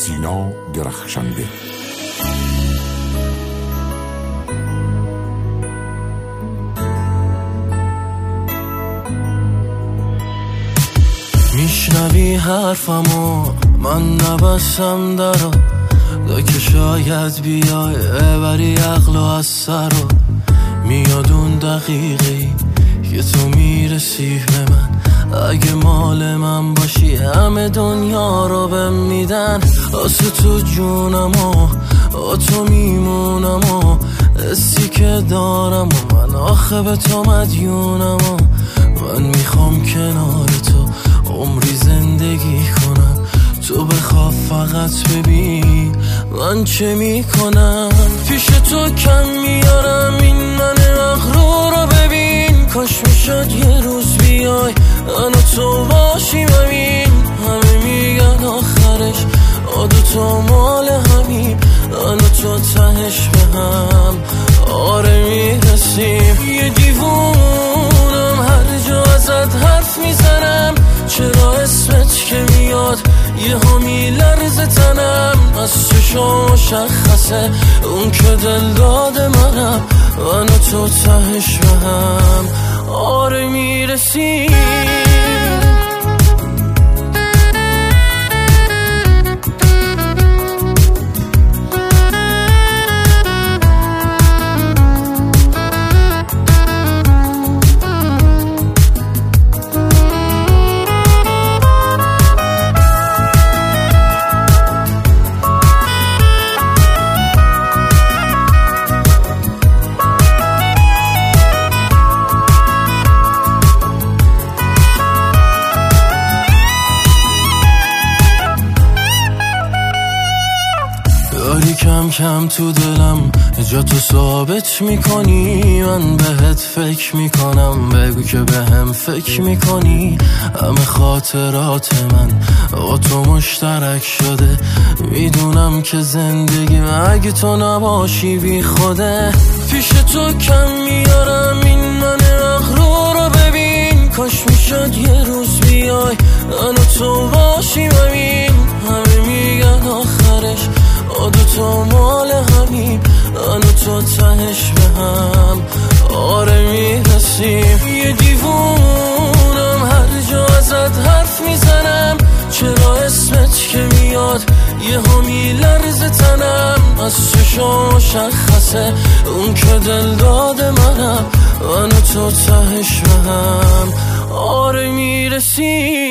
سینا درخشنده. میشنوی حرفمو من نبستم درو دا که شاید بیای بری عقل و از سر رو میاد اون دقیقی که تو میرسی به من. اگه مال من باشی همه دنیا رو بهم میدن. واسه تو جونم و تو میمونم و حسی که دارم و من آخه به تو مدیونم و من میخوام کنار تو عمری زندگی کنم. تو بخواه فقط ببین من چه میکنم. پیش تو کم میارم این من مغرور رو ببین. کاش میشد یه روز بیای من و تو باشیم همین. همه میگن آخرش دوتا مال همین. من و تو تهش به هم آره میرسیم. یه دیوونم هر جا ازت حرف میزنم. چرا اسمت که میاد یه ها میلرزه تنم. از چشم مشخصه اون که دل داده منم. من و تو تهش به هم آره میرسیم. داری کم کم تو دلم جا تو ثابت میکنی. من بهت فکر میکنم بگو که به هم فکر میکنی. همه خاطرات من با تو مشترک شده. میدونم که زندگی اگه تو نباشی بی خوده. پیش تو کم میارم این من مغرور رو ببین. کاش میشد یه روز بیای من و تو باشیم همین. همه میگن آخرش دوتا مال همین. من و تو تهش به هم آره میرسیم. یه دیوونم هر جا ازت حرف میزنم. چرا اسمت که میاد یه ها میلرزه تنم. از چشم مشخصه اون که دل داده منم. من و تو تهش به هم آره میرسیم.